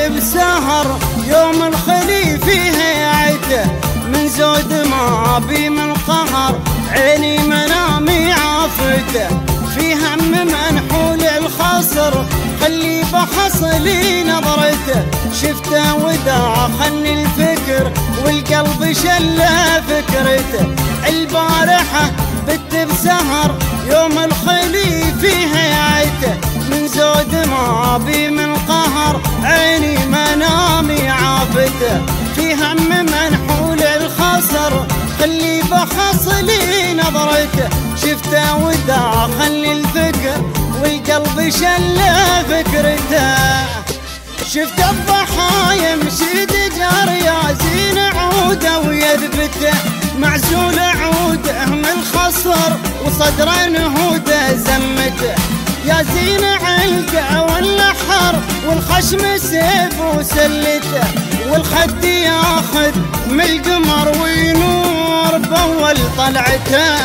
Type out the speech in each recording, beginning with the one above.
بسهر يوم الخلي فيه عته، من زود ما بي من قهر عيني منامي عافته، في هم منحول الخصر خلي بحصلي نظرته، شفته وداخلني الفكر والقلب شله فكرته، البارحة بت بسهر يوم الخلي فيه عيته، من زود ما بي من قهر عيني منامي عافته، في هم منحول الخصر خلي بخصلي نظرته، شفته وداخلني الفكر والقلب شله فكرته، شفت الضحايا مشي دجار يا زين عوده ويذبته، معزول عوده من خصر وصدره نهوده زمته، يا زين علقه والنحر والخشم سيف وسلته، والخد ياخذ من القمر وينور باول طلعته.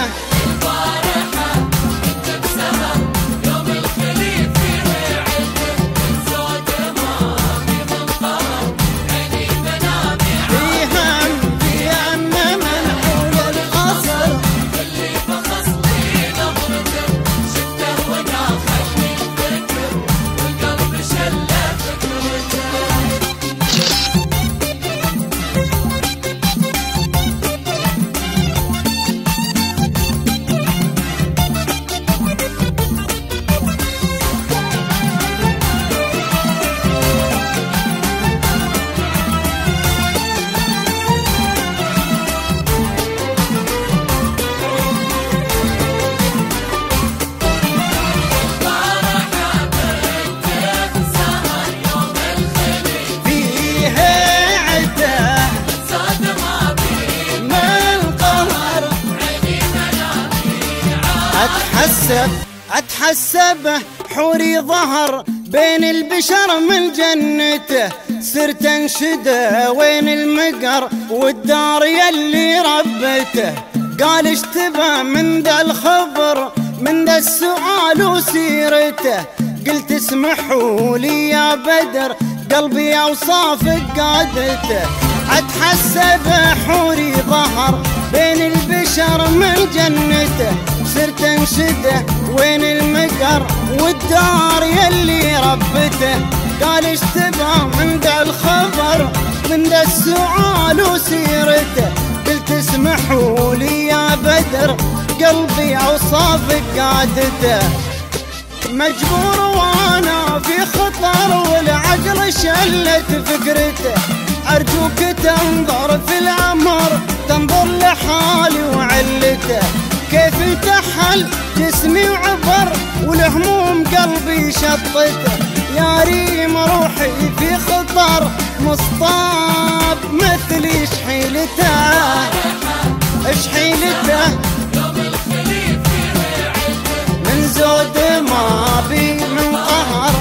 أتحسب حوري ظهر بين البشر من جنته، صرت انشده وين المقر والدار يلي ربته، قال اشتبه من ذا الخبر من ذا السؤال وسيرته، قلت اسمحوا لي يا بدر قلبي اوصافك قادته، أتحسب حوري ظهر بين البشر من جنته، صرت انشده وين المقر والدار يلي ربته، قال اشتبه من ذا الخبر من ذا السؤال وسيرته، قلت اسمحوا لي يا بدر قلبي اوصافك قادته، مجبور وانا في خطر والعقل شلت فكرته، ارجوك تنظر في الامر تنظر لحالي وعلته، كيف انتحل جسمي وعبر والهموم قلبي شطته، يا ريم روحي في خطر مصطاب مثلي شحيلته شحيلته، من زود ما بي من قهر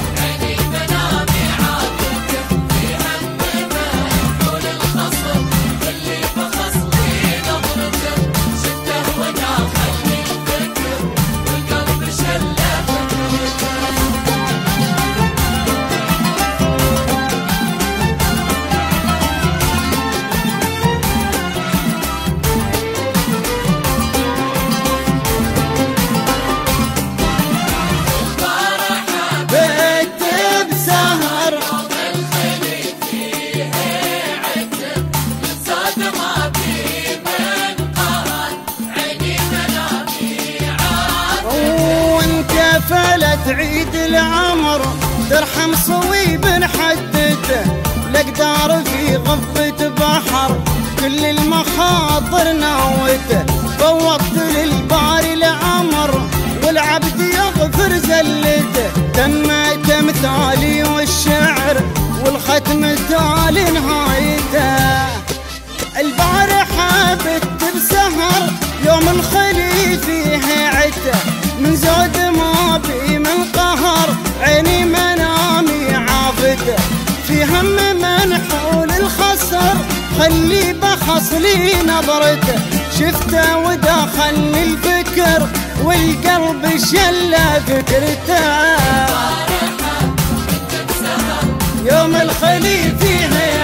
تعيد العمر درحم صويب حدته، الاقدار في غفة بحر كل المخاطر ناوته، فوضت للباري العمر والعبد يغفر زلته، تمت مثالي والشعر والختم تالي نهايته، البارحة بت بسهر يوم الخلي فيه عته، من زود ما بي من قهر عيني منامي عافته، في هم منحول الخصر خلي بخصلي نظرته، شفته وداخلني الفكر والقلب شله فكرته، يوم الخلي فيها